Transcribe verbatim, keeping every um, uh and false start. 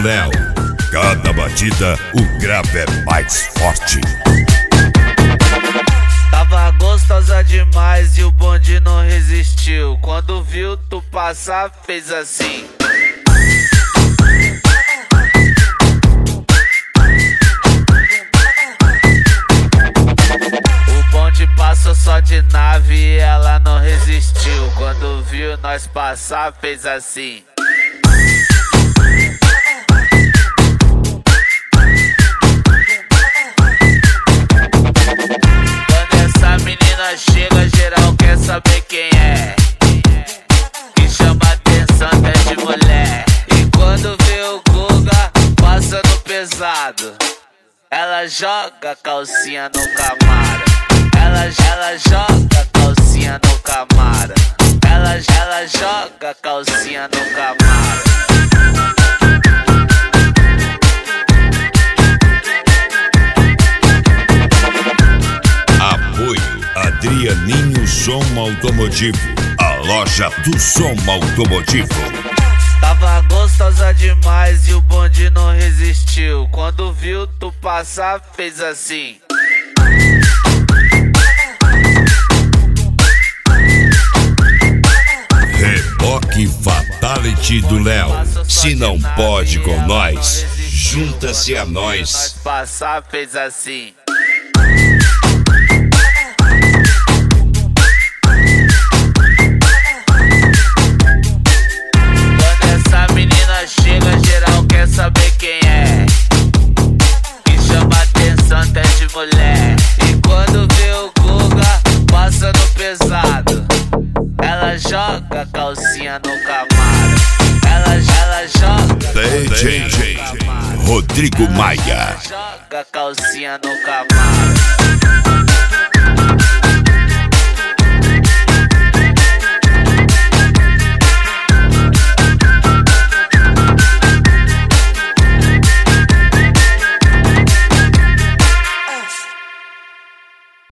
Léo. Cada batida, o grave é mais forte. Tava gostosa demais e o bonde não resistiu. Quando viu tu passar, fez assim. O bonde passou só de nave e ela não resistiu. Quando viu nós passar, fez assim. Chega, geral quer saber quem é. Que chama atenção até de mulher. E quando vê o Guga, passa no pesado. Ela joga a calcinha no camaro. Ela, ela joga a calcinha no camaro. Ela, ela joga a calcinha no camaro. Adrianinho Som Automotivo, a loja do som automotivo. Tava gostosa demais e o bonde não resistiu. Quando viu tu passar, fez assim. Reboque Fatality do Léo. Se não pode com nós, junta-se a nós. Passar, fez assim. Chega, geral quer saber quem é. Que chama atenção até de mulher. E quando vê o Guga, passa no pesado. Ela joga a calcinha no camaro. Ela, ela joga D J Rodrigo Maia. Ela joga a calcinha no camaro.